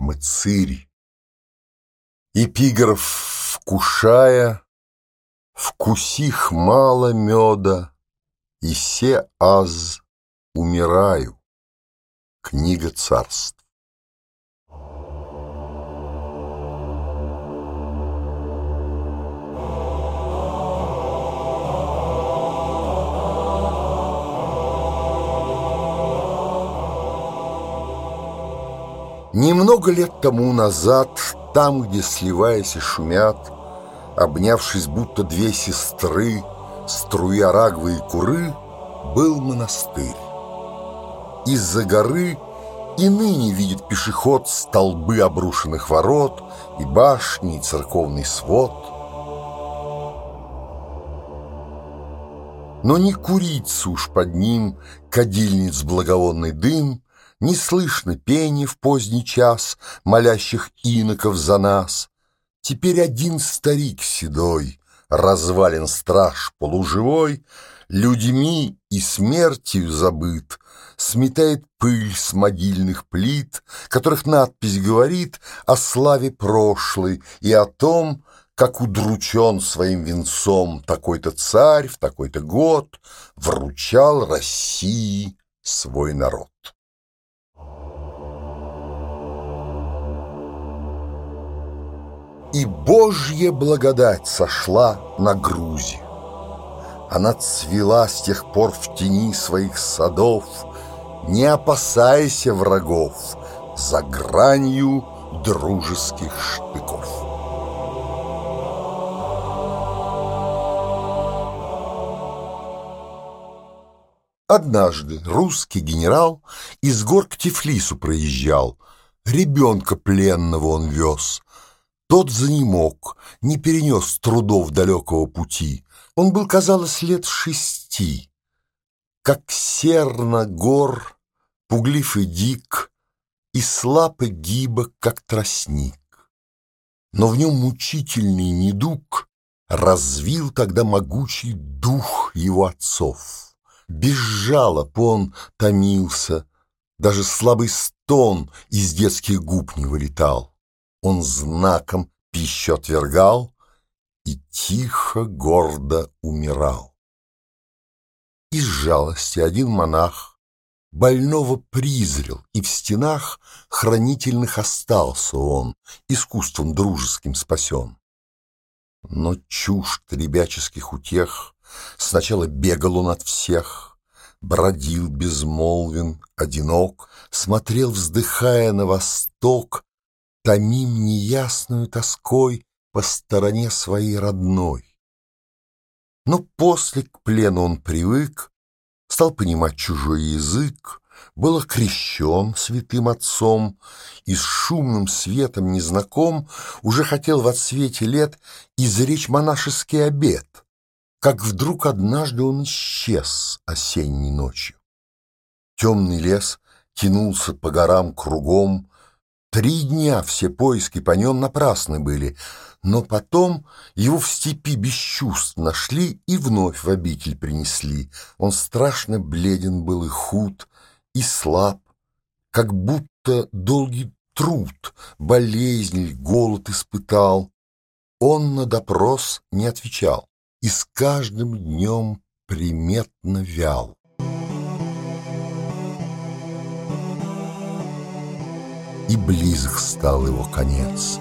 мыцырь. Эпиграф вкушая, вкусих мало меда, и се аз умираю. Книга царств. Немного лет тому назад, там, где, сливаясь и шумят, обнявшись, будто две сестры, струя рагвы и куры, был монастырь. Из-за горы и ныне видит пешеход столбы обрушенных ворот, и башни, и церковный свод. Но не курится уж под ним кадильниц благовонный дым, не слышно пения в поздний час молящих иноков за нас. Теперь один старик седой, развален страж полуживой, людьми и смертью забыт, сметает пыль с могильных плит, которых надпись говорит о славе прошлой и о том, как удручен своим венцом такой-то царь в такой-то год вручал России свой народ. И Божья благодать сошла на Грузию. Она цвела с тех пор в тени своих садов, не опасайся врагов, за гранью дружеских штыков. Однажды русский генерал из гор к Тифлису проезжал, ребенка пленного он вез. Тот занемог, не перенес трудов далекого пути. Он был, казалось, лет 6. Как серна гор, пуглив и дик, и слаб и гибок, как тростник. Но в нем мучительный недуг развил тогда могучий дух его отцов. Без жалоб он томился, даже слабый стон из детских губ не вылетал. Он знаком пищу отвергал и тихо, гордо умирал. Из жалости один монах больного призрел, и в стенах хранительных остался он, искусством дружеским спасен. Но чужд ребяческих утех, сначала бегал он от всех, бродил безмолвен, одинок, смотрел, вздыхая, на восток, томим неясную тоской по стороне своей родной. Но после к плену он привык, стал понимать чужой язык, был окрещен святым отцом и с шумным светом незнаком уже хотел в отсвете лет изречь монашеский обет, как вдруг однажды он исчез осенней ночью. Темный лес тянулся по горам кругом, 3 дня все поиски по нем напрасны были, но потом его в степи без чувств нашли и вновь в обитель принесли. Он страшно бледен был и худ, и слаб, как будто долгий труд, болезнь, голод испытал. Он на допрос не отвечал и с каждым днем приметно вял. И близок стал его конец.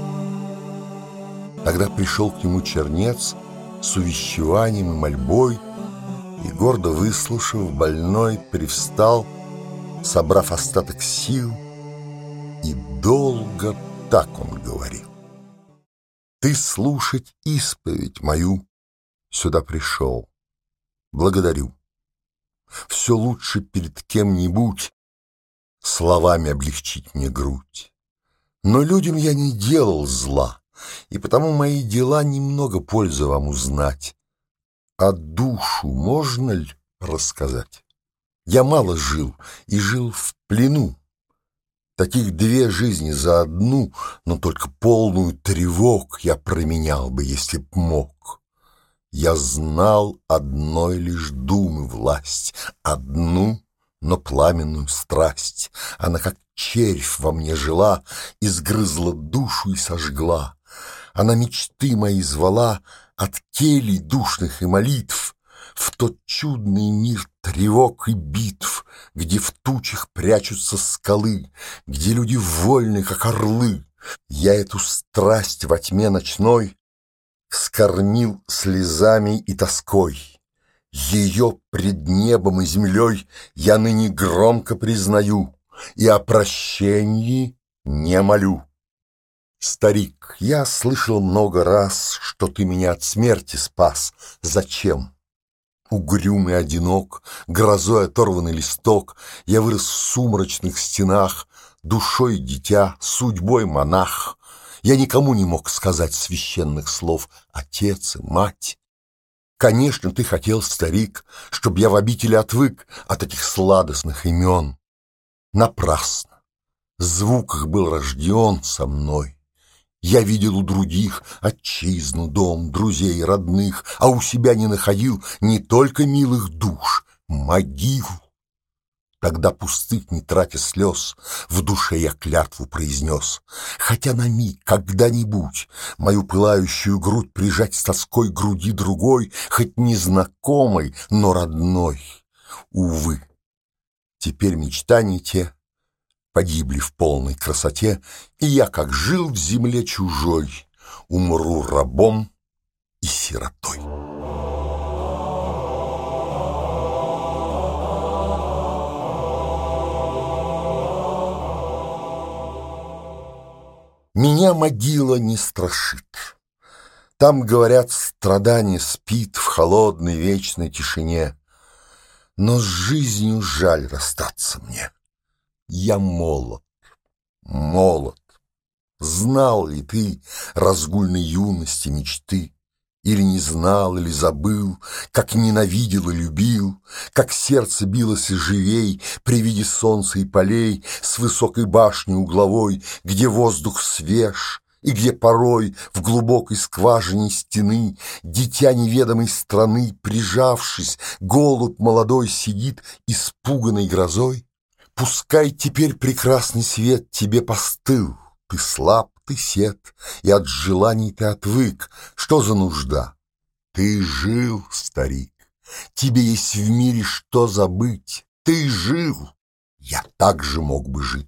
Тогда пришел к нему чернец с увещеванием и мольбой, и, гордо выслушав, больной привстал, собрав остаток сил, и долго так он говорил: «Ты слушать исповедь мою сюда пришел. Благодарю. Все лучше перед кем-нибудь словами облегчить мне грудь. Но людям я не делал зла, и потому мои дела немного пользы вам узнать. А душу можно ли рассказать? Я мало жил и жил в плену. Таких 2 жизни за одну, но только полную тревог я променял бы, если б мог. Я знал одной лишь думы власть, одну Но пламенную страсть она, как червь, во мне жила, изгрызла душу и сожгла. Она мечты мои звала от келий душных и молитв в тот чудный мир тревог и битв, где в тучах прячутся скалы, где люди вольны, как орлы. Я эту страсть во тьме ночной вскормил слезами и тоской. Ее пред небом и землей я ныне громко признаю и о прощении не молю. Старик, я слышал много раз, что ты меня от смерти спас. Зачем? Угрюмый одинок, грозой оторванный листок, я вырос в сумрачных стенах, душой дитя, судьбой монах. Я никому не мог сказать священных слов «отец» и «мать». Конечно, ты хотел, старик, чтоб я в обители отвык от этих сладостных имен. Напрасно. Звук их был рожден со мной. Я видел у других отчизну, дом, друзей, родных, а у себя не находил не только милых душ, могил. Тогда пустых, не тратя слез, в душе я клятву произнес. Хотя на миг, когда-нибудь, мою пылающую грудь прижать с тоской к груди другой, хоть незнакомой, но родной. Увы, теперь мечтания те погибли в полной красоте, и я, как жил в земле чужой, умру рабом и сиротой. Меня могила не страшит. Там, говорят, страдание спит в холодной вечной тишине. Но с жизнью жаль расстаться мне. Я молод, молод. Знал ли ты разгульной юности мечты? Или не знал, или забыл, как ненавидел и любил, как сердце билось живей при виде солнца и полей с высокой башни угловой, где воздух свеж, и где порой в глубокой скважине стены дитя неведомой страны, прижавшись, голубь молодой сидит испуганной грозой? Пускай теперь прекрасный свет тебе постыл, ты слаб, ты сед, и от желаний ты отвык. Что за нужда? Ты жил, старик, тебе есть в мире что забыть. Ты жил, я так же мог бы жить.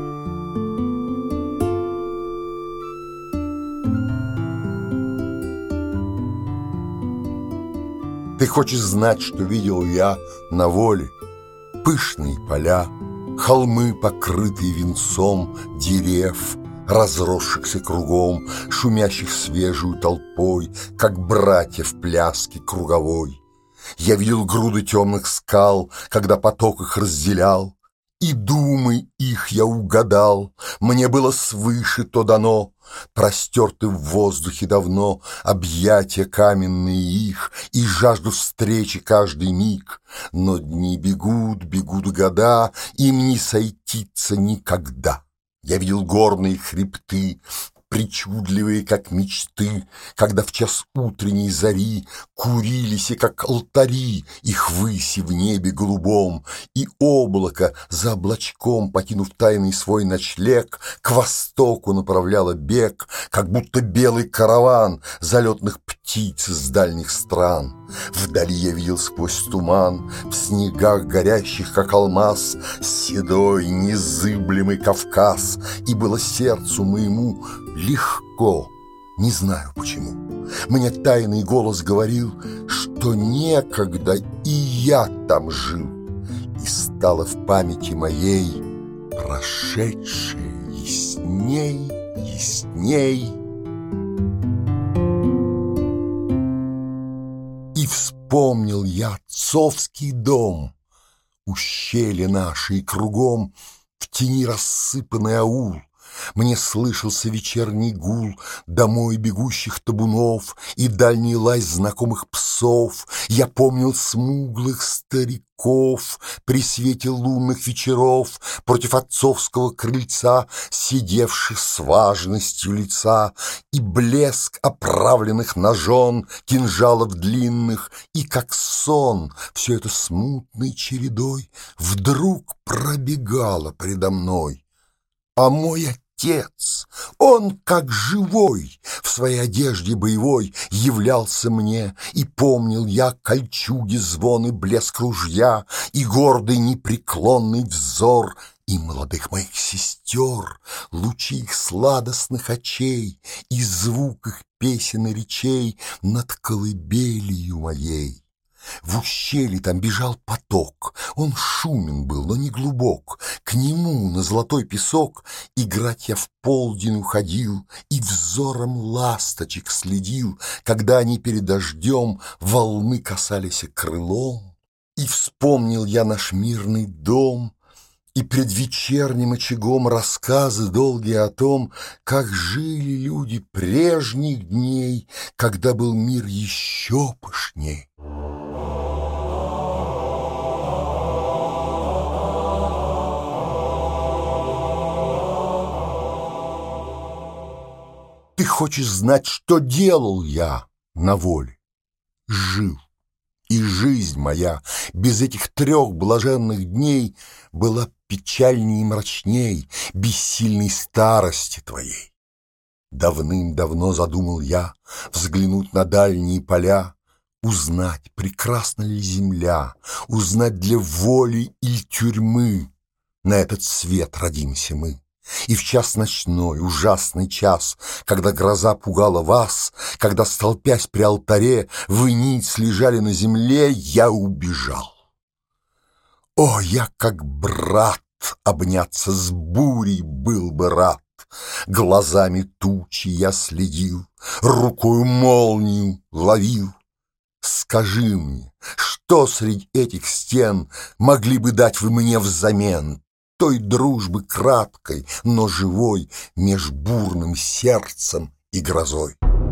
Ты хочешь знать, что видел я на воле? Пышные поля, холмы, покрытые венцом дерев, разросшихся кругом, шумящих свежую толпой, как братья в пляске круговой. Я видел груды темных скал, когда поток их разделял, и думы их я угадал, мне было свыше то дано, простерты в воздухе давно объятия каменные их, и жажду встречи каждый миг. Но дни бегут, бегут года, им не сойтиться никогда. Я видел горные хребты, причудливые, как мечты, когда в час утренней зари курились, и как алтари, их выси в небе голубом, и облако за облачком, покинув тайный свой ночлег, к востоку направляло бег, как будто белый караван залетных птиц из дальних стран. Вдали я видел сквозь туман, в снегах горящих, как алмаз, седой, незыблемый Кавказ, и было сердцу моему легко, не знаю почему. Мне тайный голос говорил, что некогда и я там жил, и стало в памяти моей прошедшее ясней, ясней. И вспомнил я отцовский дом, ущелье наше и кругом в тени рассыпанный аул, Мне слышался вечерний гул домой бегущих табунов и дальний лай знакомых псов. Я помнил смуглых стариков при свете лунных вечеров против отцовского крыльца, сидевших с важностью лица, и блеск оправленных ножон, кинжалов длинных, и как сон все это смутной чередой вдруг пробегало предо мной. А мой отец, он как живой, в своей одежде боевой являлся мне, и помнил я кольчуги, звон и блеск ружья, и гордый непреклонный взор, и молодых моих сестер, лучи их сладостных очей, и звук их песен и речей над колыбелью моей. В ущелье там бежал поток, он шумен был, но не глубок. К нему на золотой песок играть я в полдень уходил и взором ласточек следил, когда они перед дождем волны касались крылом. И вспомнил я наш мирный дом, и пред вечерним очагом рассказы долгие о том, как жили люди прежних дней, когда был мир еще пышней. Ты хочешь знать, что делал я на воле? Жил. И жизнь моя без этих 3 блаженных дней была печальней и мрачней бессильной старости твоей. Давным-давно задумал я взглянуть на дальние поля, узнать, прекрасна ли земля, узнать, для воли или тюрьмы на этот свет родимся мы. И в час ночной, ужасный час, когда гроза пугала вас, когда, столпясь при алтаре, вы ниц лежали на земле, я убежал. О, я как брат обняться с бурей был бы рад. Глазами тучи я следил, рукою молнию ловил. Скажи мне, что среди этих стен могли бы дать вы мне взамен той дружбы краткой, но живой меж бурным сердцем и грозой?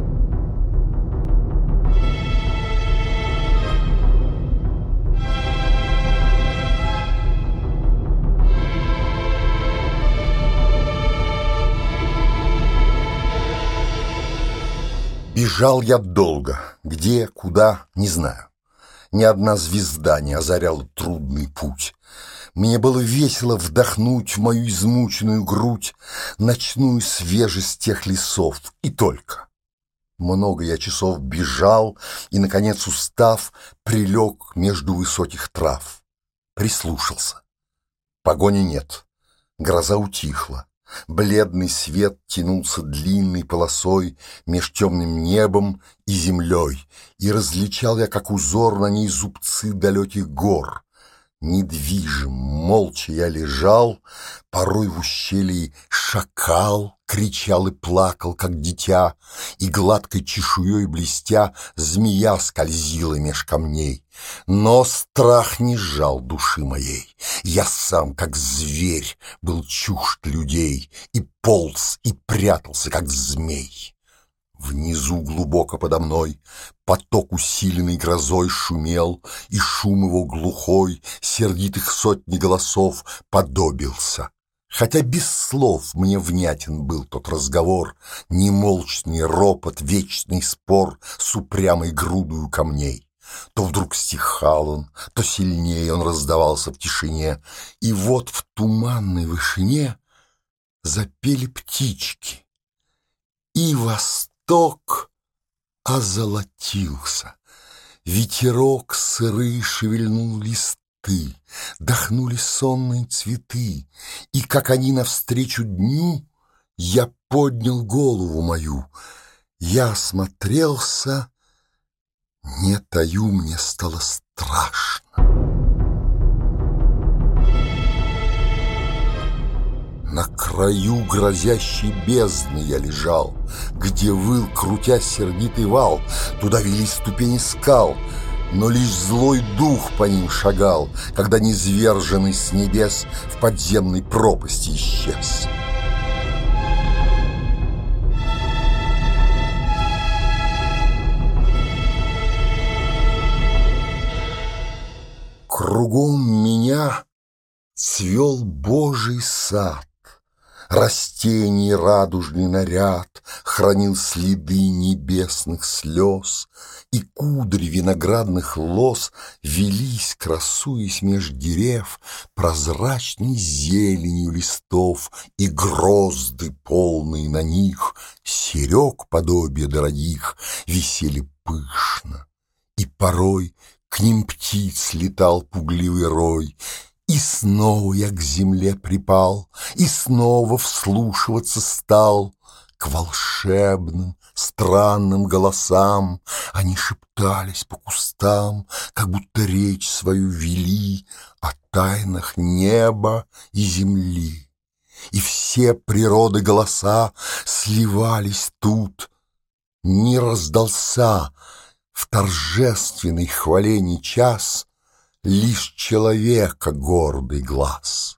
Бежал я долго, где, куда, не знаю. Ни одна звезда не озаряла трудный путь. Мне было весело вдохнуть в мою измученную грудь ночную свежесть тех лесов, и только. Много я часов бежал, и, наконец, устав, прилег между высоких трав. Прислушался. Погони нет, гроза утихла. Бледный свет тянулся длинной полосой меж темным небом и землей, и различал я, как узор на ней, зубцы далеких гор. Недвижим, молча я лежал, порой в ущелье шакал кричал и плакал, как дитя, и гладкой чешуей блестя змея скользила меж камней. Но страх не сжал души моей, я сам, как зверь, был чужд людей, и полз, и прятался, как змей. Внизу, глубоко подо мной, поток, усиленный грозой, шумел, и шум его глухой, сердитых сотни голосов, подобился. Хотя без слов мне внятен был тот разговор, немолчный ропот, вечный спор с упрямой грудою камней. То вдруг стихал он, то сильнее он раздавался в тишине, и вот в туманной вышине запели птички, и восток озолотился. Ветерок сырый шевельнул листы, дохнули сонные цветы, и, как они навстречу дню, я поднял голову мою. Я осмотрелся, не таю, мне стало страшно. На краю грозящей бездны я лежал, где выл, крутясь, сердитый вал. Туда вели ступени скал, но лишь злой дух по ним шагал, когда низверженный с небес в подземной пропасти исчез. Цвел Божий сад, растений радужный наряд хранил следы небесных слез, и кудри виноградных лоз велись, красуясь меж дерев, прозрачной зеленью листов, и грозды, полные на них, серег подобия дорогих, висели пышно, и порой к ним птиц летал пугливый рой. И снова я к земле припал, и снова вслушиваться стал к волшебным, странным голосам. Они шептались по кустам, как будто речь свою вели о тайнах неба и земли. И все природы голоса сливались тут. Не раздался в торжественный хвалений час лишь человека гордый глаз.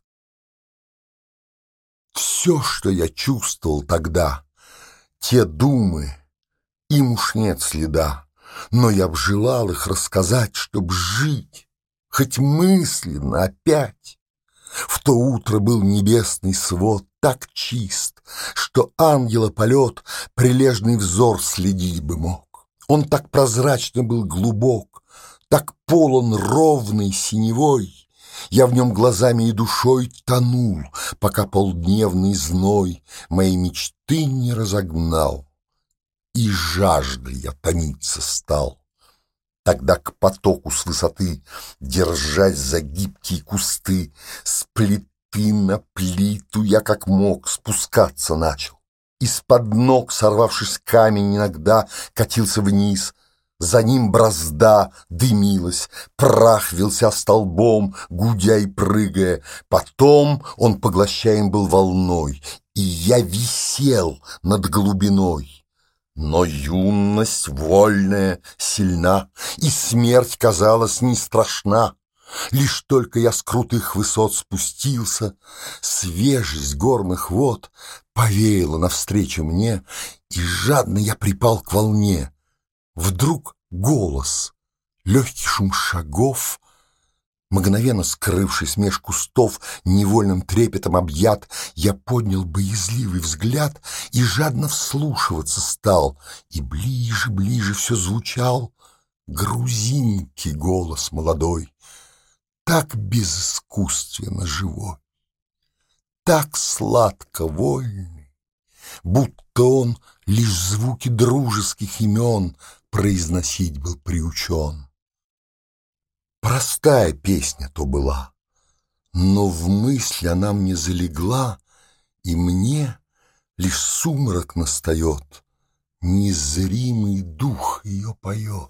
Все, что я чувствовал тогда, те думы, им уж нет следа, но я б желал их рассказать, чтоб жить, хоть мысленно опять. В то утро был небесный свод так чист, что ангела полет прилежный взор следить бы мог. Он так прозрачно был глубок, так полон ровной синевой, я в нем глазами и душой тонул, пока полдневный зной моей мечты не разогнал, и жаждой я томиться стал. Тогда к потоку с высоты, держась за гибкие кусты, с плиты на плиту я как мог спускаться начал. Из-под ног, сорвавшись камень, иногда катился вниз. За ним бразда дымилась, прах вился столбом, гудя и прыгая. Потом он поглощаем был волной, и я висел над глубиной. Но юность вольная сильна, и смерть казалась не страшна. Лишь только я с крутых высот спустился, свежесть горных вод повеяла навстречу мне, и жадно я припал к волне. Вдруг голос, легкий шум шагов, мгновенно скрывшись меж кустов, невольным трепетом объят, я поднял боязливый взгляд и жадно вслушиваться стал, и ближе, ближе все звучал грузинки голос молодой, так безыскусственно живой, так сладко вольный, будто он лишь звуки дружеских имен произносить был приучен. Простая песня то была, но в мысли она мне залегла, и мне лишь сумрак настает, незримый дух ее поет.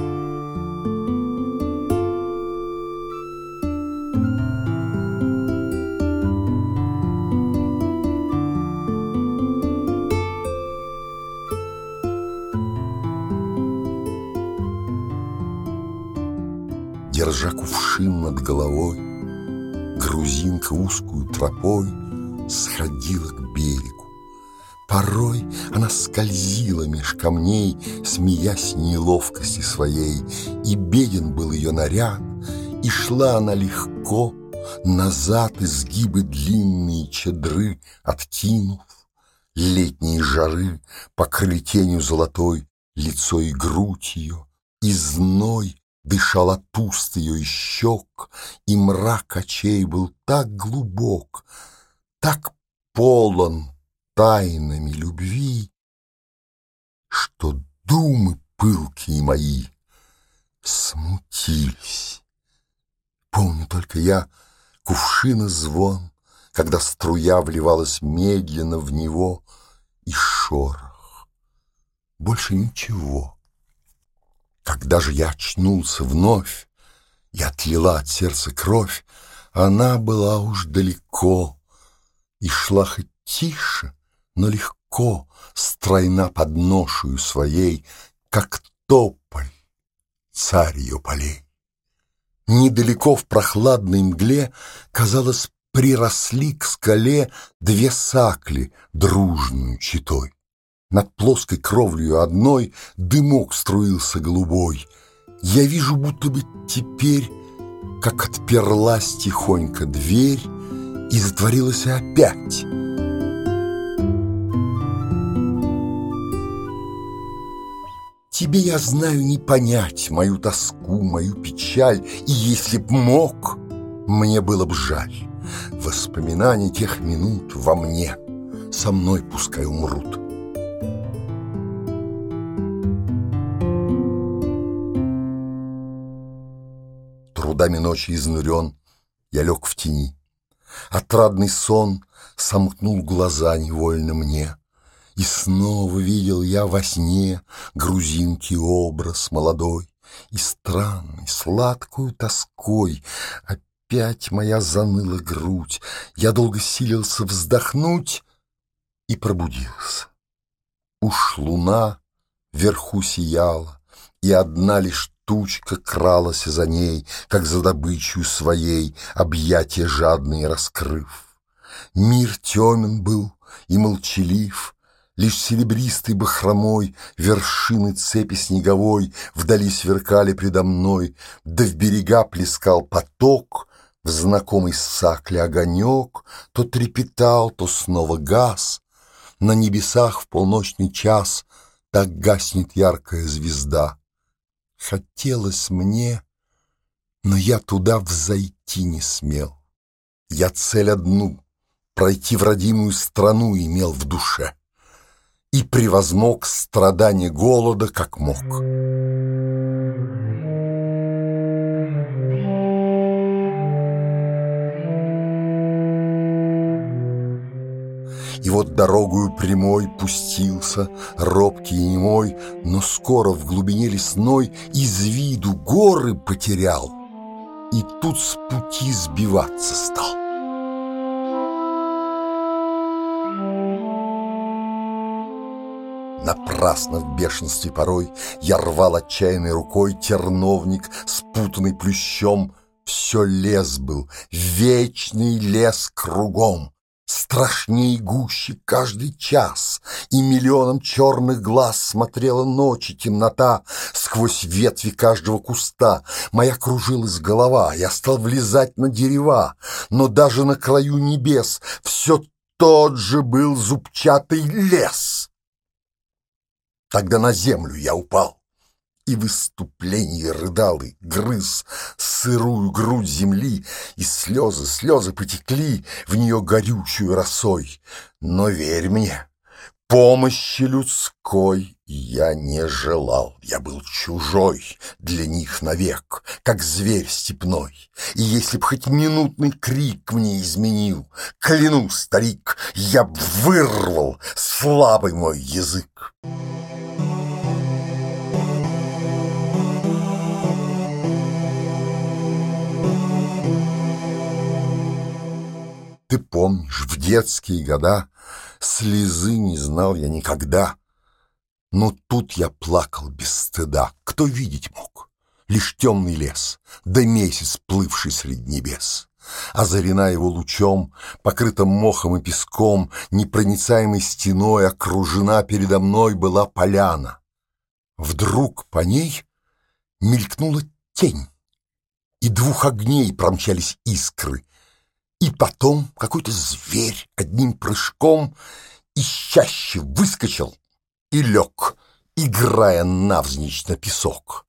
Держа кувшин над головой, грузинка узкую тропой сходила к берегу. Порой она скользила меж камней, смеясь неловкости своей, и беден был ее наряд, и шла она легко, назад изгибы длинные чадры откинув. Летние жары покрыли тенью золотой лицо и грудь ее, и зной дышал от уст ее и щек, и мрак очей был так глубок, так полон тайнами любви, что думы пылкие мои смутились. Помню только я кувшина звон, когда струя вливалась медленно в него, и шорох. Больше ничего. Когда же я очнулся вновь, и отлила от сердца кровь, она была уж далеко, и шла хоть тише, но легко, стройна под ношею своей, как тополь, царь ее полей. Недалеко в прохладной мгле, казалось, приросли к скале две сакли дружную четой. Над плоской кровлею одной дымок струился голубой. Я вижу, будто бы теперь как отперлась тихонько дверь и затворилась опять. Тебе, я знаю, не понять мою тоску, мою печаль, и если б мог, мне было б жаль. Воспоминания тех минут во мне со мной пускай умрут. Трудами ночи изнурен, я лег в тени. Отрадный сон сомкнул глаза невольно мне. И снова видел я во сне грузинки образ молодой, и странный, сладкую тоской опять моя заныла грудь. Я долго силился вздохнуть и пробудился. Уж луна вверху сияла, и одна лишь тучка кралась за ней, как за добычей своей, объятия жадные раскрыв. Мир темен был и молчалив, лишь серебристой бахромой вершины цепи снеговой вдали сверкали предо мной, да в берега плескал поток, в знакомой сакле огонек то трепетал, то снова гас. На небесах в полночный час так гаснет яркая звезда. Хотелось мне, но я туда взойти не смел. Я цель одну — пройти в родимую страну имел в душе. И превозмог страдания голода, как мог. И вот дорогою прямой пустился, робкий и немой, но скоро в глубине лесной из виду горы потерял, и тут с пути сбиваться стал. Напрасно в бешенстве порой я рвал отчаянной рукой терновник, спутанный плющом. Все лес был, вечный лес кругом. Страшней гуще каждый час, и миллионом черных глаз смотрела ночь и темнота сквозь ветви каждого куста. Моя кружилась голова, я стал влезать на дерева, но даже на краю небес все тот же был зубчатый лес. Тогда на землю я упал и в исступлении рыдал и грыз сырую грудь земли, и слезы потекли в нее горючую росой. Но верь мне, помощи людской я не желал. Я был чужой для них навек, как зверь степной. И если б хоть минутный крик мне изменил, клянусь, старик, я б вырвал слабый мой язык. Ты помнишь, в детские года слезы не знал я никогда. Но тут я плакал без стыда. Кто видеть мог? Лишь темный лес, да месяц, плывший средь небес. Озарена его лучом, покрыта мохом и песком, непроницаемой стеной окружена передо мной была поляна. Вдруг по ней мелькнула тень, и двух огней промчались искры. И потом какой-то зверь одним прыжком из чащи выскочил и лег, играя навзничь на песок.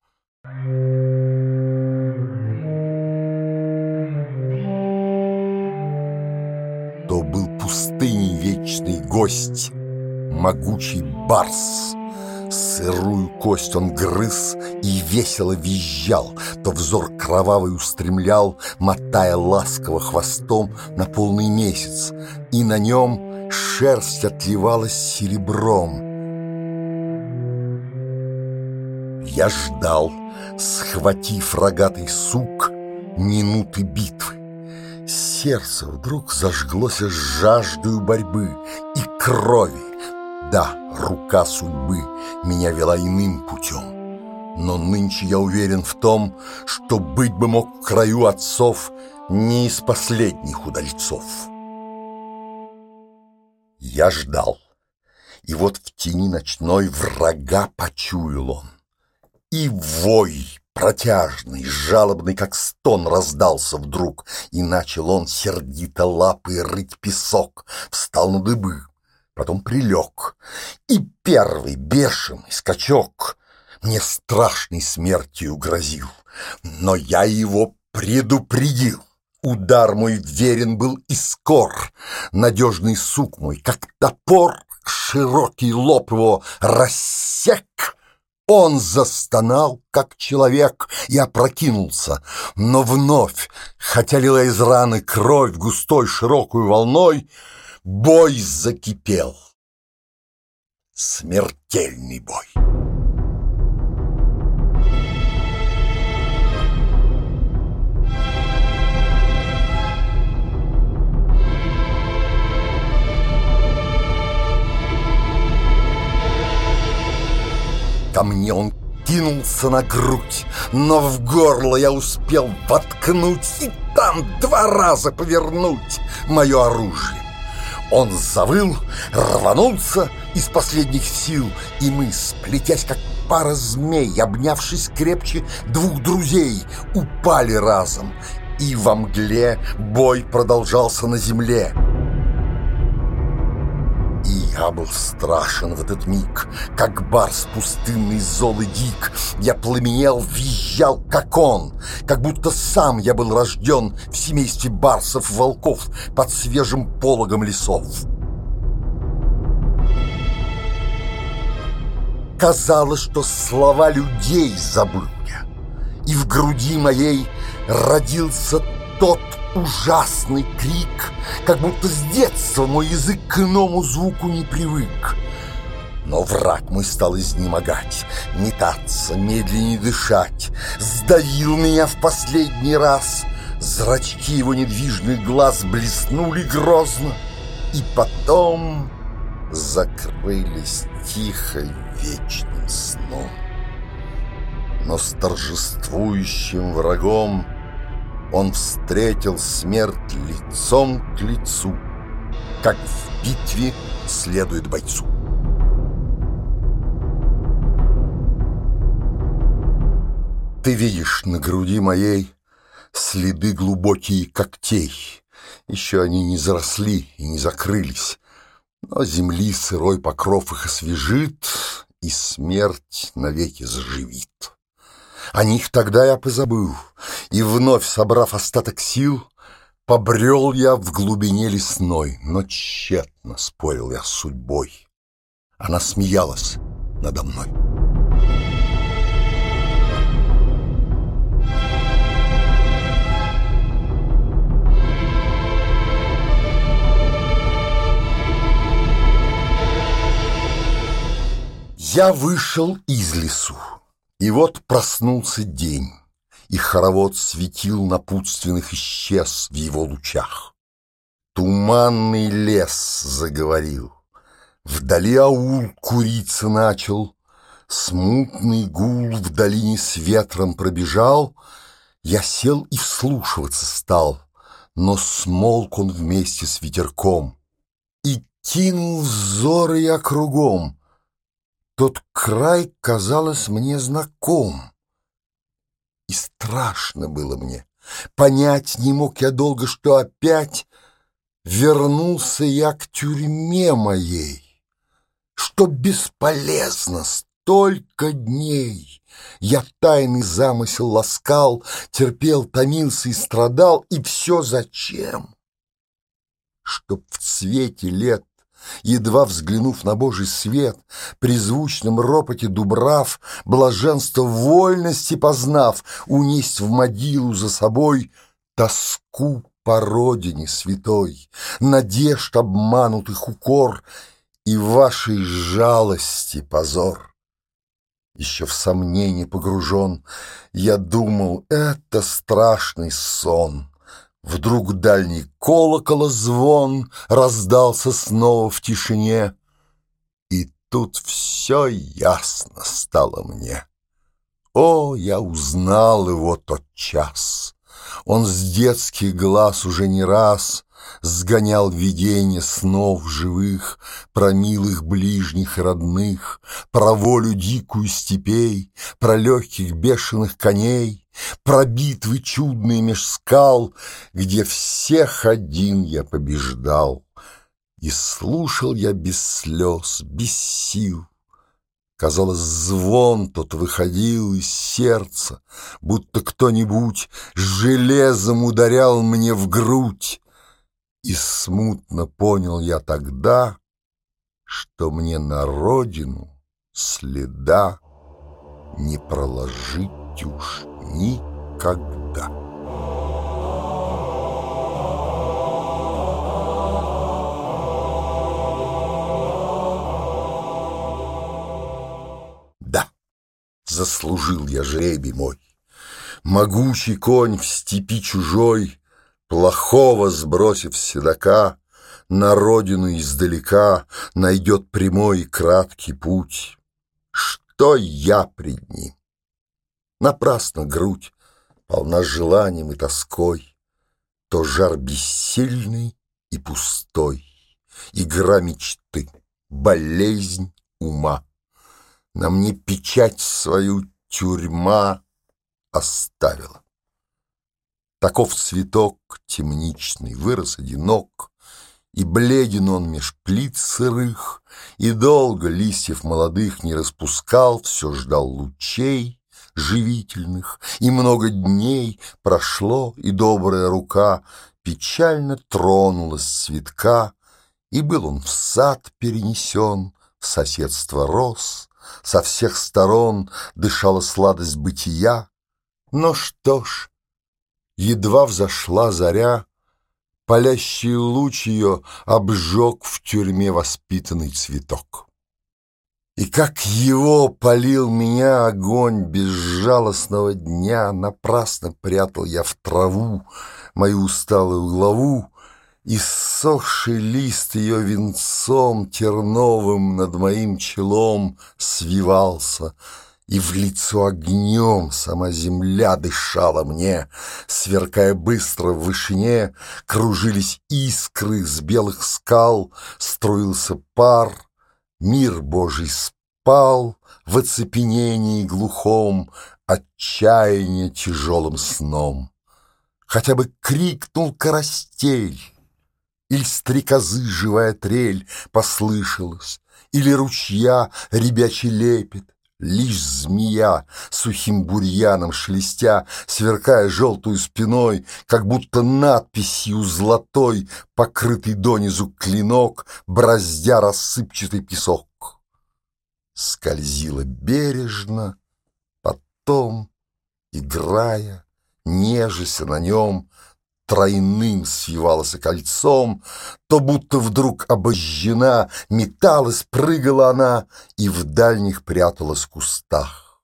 То был пустыней вечный гость, могучий барс. Сырую кость он грыз и весело визжал, то взор кровавый устремлял, мотая ласково хвостом на полный месяц, и на нем шерсть отливалась серебром. Я ждал, схватив рогатый сук, минуты битвы. Сердце вдруг зажглось жаждою борьбы и крови. Да, рука судьбы меня вела иным путем, но нынче я уверен в том, что быть бы мог в краю отцов не из последних удальцов. Я ждал, и вот в тени ночной врага почуял он, и вой протяжный, жалобный, как стон, раздался вдруг, и начал он сердито лапой рыть песок, встал на дыбы, потом прилег, и первый бешеный скачок мне страшной смертью грозил, но я его предупредил. Удар мой верен был и скор, надежный сук мой, как топор, широкий лоб его рассек. Он застонал, как человек, и опрокинулся, но вновь, хотя лила из раны кровь густой широкой волной, бой закипел. Смертельный бой. Ко мне он кинулся на грудь, но в горло я успел воткнуть и там 2 раза повернуть мое оружие. Он завыл, рванулся из последних сил, и мы, сплетясь как пара змей, обнявшись крепче 2 друзей, упали разом, и во мгле бой продолжался на земле. И я был страшен в этот миг, как барс пустынный, зол и дик. Я пламенел, визжал, как он, как будто сам я был рожден в семействе барсов-волков под свежим пологом лесов. Казалось, что слова людей забыл я, и в груди моей родился тот ужасный крик, как будто с детства мой язык к иному звуку не привык. Но враг мой стал изнемогать, метаться, медленнее дышать, сдавил меня в последний раз. Зрачки его недвижных глаз блеснули грозно и потом закрылись тихо вечным сном. Но с торжествующим врагом он встретил смерть лицом к лицу, как в битве следует бойцу. Ты видишь на груди моей следы глубокие когтей. Еще они не заросли и не закрылись, но земли сырой покров их освежит, и смерть навеки заживит. О них тогда я позабыл, и вновь, собрав остаток сил, побрел я в глубине лесной, но тщетно спорил я с судьбой. Она смеялась надо мной. Я вышел из лесу. И вот проснулся день, и хоровод светил напутственных исчез в его лучах. Туманный лес заговорил, вдали аул куриться начал, смутный гул в долине с ветром пробежал. Я сел и вслушиваться стал, но смолк он вместе с ветерком, и кинул взоры я кругом. Тот край, казалось, мне знаком, и страшно было мне. Понять не мог я долго, что опять вернулся я к тюрьме моей, что бесполезно столько дней. Я тайный замысел ласкал, терпел, томился и страдал, и все зачем? Чтоб в цвете лет, едва взглянув на Божий свет, при звучном ропоте дубрав, блаженство вольности познав, унесть в могилу за собой тоску по родине святой, надежд обманутых укор и вашей жалости позор. Еще в сомнение погружен, я думал, это страшный сон. Вдруг дальний колокола звон раздался снова в тишине, и тут все ясно стало мне. О, я узнал его тот час! Он с детских глаз уже не раз Сгонял видения снов живых, про милых ближних и родных, про волю дикую степей, про легких бешеных коней, про битвы чудные меж скал, где всех один я побеждал. И слушал я без слез, без сил. Казалось, звон тот выходил из сердца, будто кто-нибудь железом ударял мне в грудь. И смутно понял я тогда, что мне на родину следа не проложить уж никогда. Да, заслужил я жребий мой. Могучий конь в степи чужой, плохого сбросив с седока, на родину издалека найдет прямой и краткий путь. Что я пред ним? Напрасно грудь полна желанием и тоской, то жар бессильный и пустой, игра мечты, болезнь ума. На мне печать свою тюрьма оставила. Таков цветок темничный, вырос одинок, и бледен он меж плит сырых, и долго листьев молодых не распускал, все ждал лучей живительных, и много дней прошло, и добрая рука печально тронулась с цветка, и был он в сад перенесен, в соседство рос, со всех сторон дышала сладость бытия. Но что ж, едва взошла заря, палящий луч ее обжег в тюрьме воспитанный цветок. И как его палил меня огонь безжалостного дня, напрасно прятал я в траву мою усталую главу, и ссохший лист ее венцом терновым над моим челом свивался, и в лицо огнем сама земля дышала мне, сверкая быстро в вышине, кружились искры с белых скал, струился пар, мир Божий спал в оцепенении глухом, отчаяние тяжелым сном. Хотя бы крикнул карастель, или стрекозы живая трель послышалась, или ручья ребячий лепет, лишь змея, сухим бурьяном шелестя, сверкая желтую спиной, как будто надписью золотой, покрытый донизу клинок, браздя рассыпчатый песок. Скользила бережно, потом, играя, нежася на нем, тройным свивалась кольцом, то будто вдруг обожжена, металась, прыгала она и в дальних пряталась в кустах.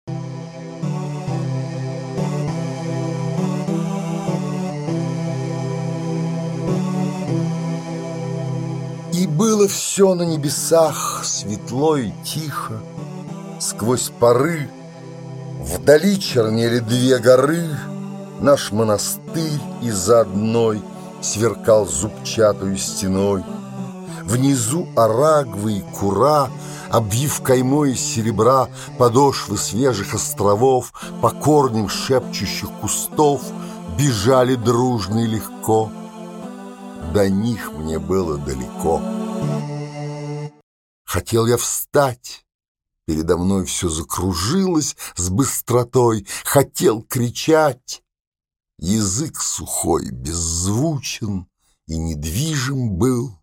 И было все на небесах светло и тихо, сквозь поры вдали чернели две горы. Наш монастырь из-за одной сверкал зубчатую стеной. Внизу Арагвы и Кура, обвив каймой из серебра подошвы свежих островов, по корням шепчущих кустов, бежали дружно и легко. До них мне было далеко. Хотел я встать, передо мной все закружилось с быстротой, хотел кричать. Язык сухой, беззвучен и недвижим был.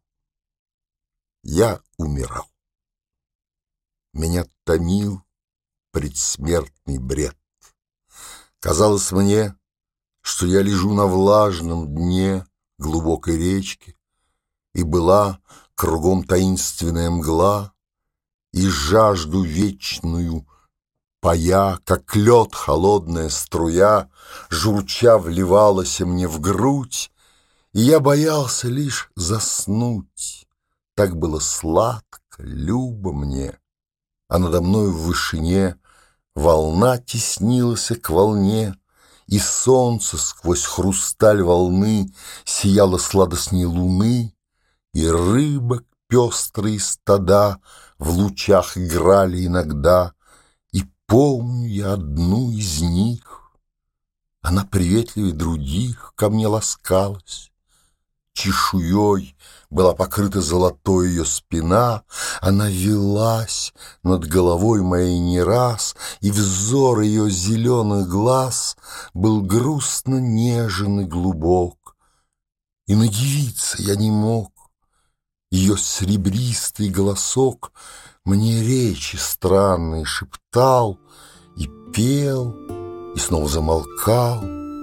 Я умирал. Меня томил предсмертный бред. Казалось мне, что я лежу на влажном дне глубокой речки, и была кругом таинственная мгла, и жажду вечную пая, как лед холодная струя, журча вливалась мне в грудь, и я боялся лишь заснуть. Так было сладко, любо мне, а надо мной в вышине волна теснилась к волне, И солнце сквозь хрусталь волны сияло сладостней луны, и рыбок пестрые стада в лучах играли иногда. И помню я одну из них, она приветливее других ко мне ласкалась. Чешуей была покрыта золотой ее спина, она велась над головой моей не раз, и взор ее зеленых глаз был грустно нежен и глубок. И надивиться я не мог, ее серебристый голосок мне речи странные шептал и пел, и снова замолкал.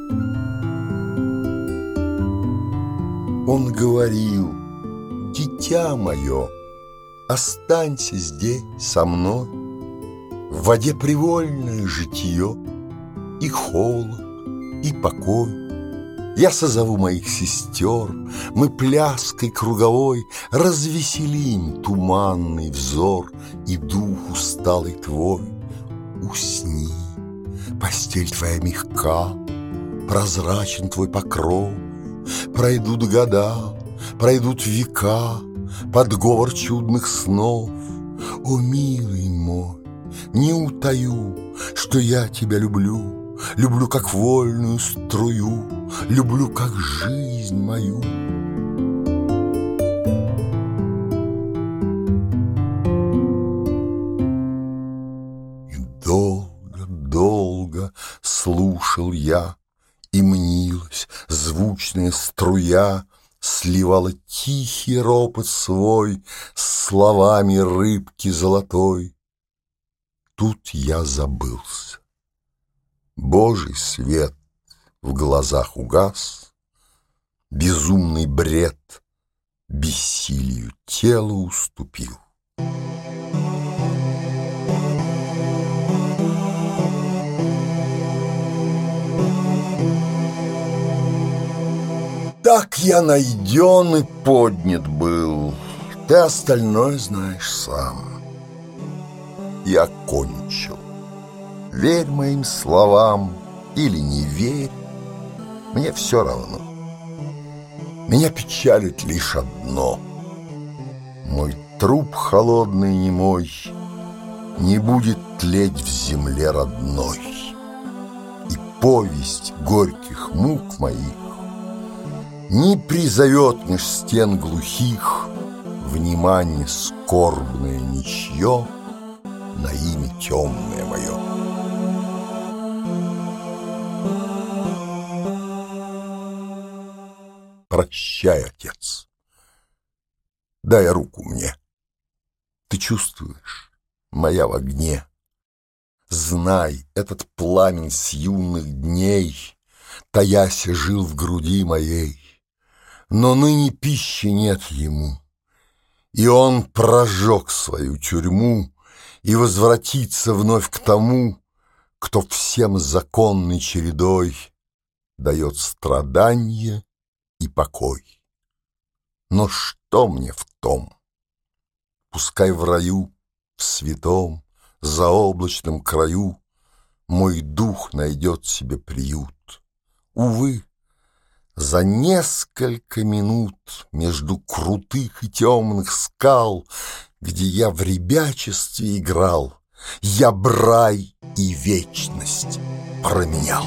Он говорил: «Дитя мое, останься здесь со мной, в воде привольное житье, и холод, и покой. Я созову моих сестер, мы пляской круговой развеселим туманный взор и дух усталый твой. Усни, постель твоя мягка, прозрачен твой покров. Пройдут года, пройдут века под говор чудных снов. О, милый мой, не утаю, что я тебя люблю, люблю как вольную струю, люблю как жизнь мою. И долго слушал я, и мнилась звучная струя, сливала тихий ропот свой с словами рыбки золотой. Тут я забылся. Божий свет в глазах угас, безумный бред бессилию тела уступил. Так я найден и поднят был, ты остальное знаешь сам. Я кончил. Верь моим словам или не верь, мне все равно. Меня печалит лишь одно: мой труп холодный немой не будет тлеть в земле родной, и повесть горьких мук моих не призовет меж стен глухих внимание скорбное ничье на имя темное мое. Прощай, отец, дай руку мне. Ты чувствуешь, моя в огне. Знай, этот пламень с юных дней, таясь, жил в груди моей. Но ныне пищи нет ему, и он прожег свою тюрьму и возвратится вновь к тому, кто всем законной чередой дает страдание и покой. Но что мне в том? Пускай в раю, в святом, заоблачном краю мой дух найдет себе приют. Увы, за несколько минут между крутых и темных скал, где я в ребячестве играл, я брай и вечность променял.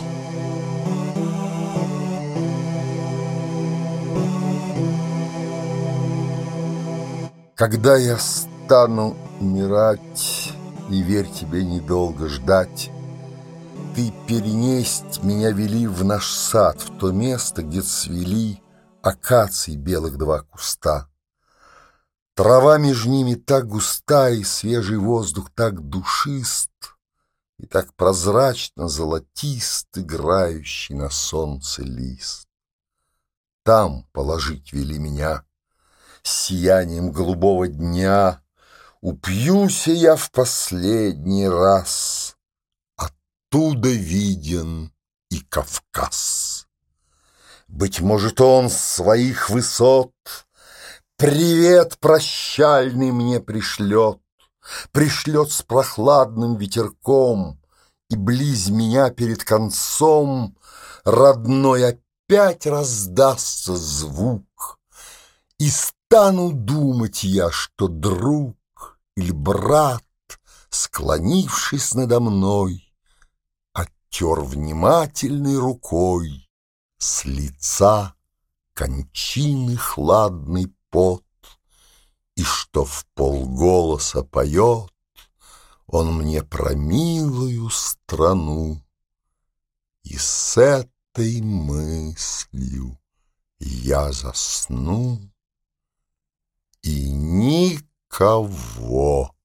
Когда я стану умирать, и верь тебе недолго ждать, ты перенесть меня вели в наш сад, в то место, где цвели акаций белых два куста. Трава между ними так густа, и свежий воздух так душист, и так прозрачно золотист играющий на солнце лист. Там положить вели меня с сиянием голубого дня. Упьюся я в последний раз, оттуда виден и Кавказ. Быть может, он с своих высот привет прощальный мне пришлет с прохладным ветерком И близ меня перед концом родной опять раздастся звук, и стану думать я, что друг или брат, склонившись надо мной, оттер внимательной рукой с лица кончины хладный пот, и что в полголоса поет он мне про милую страну. И с этой мыслью я засну, и никого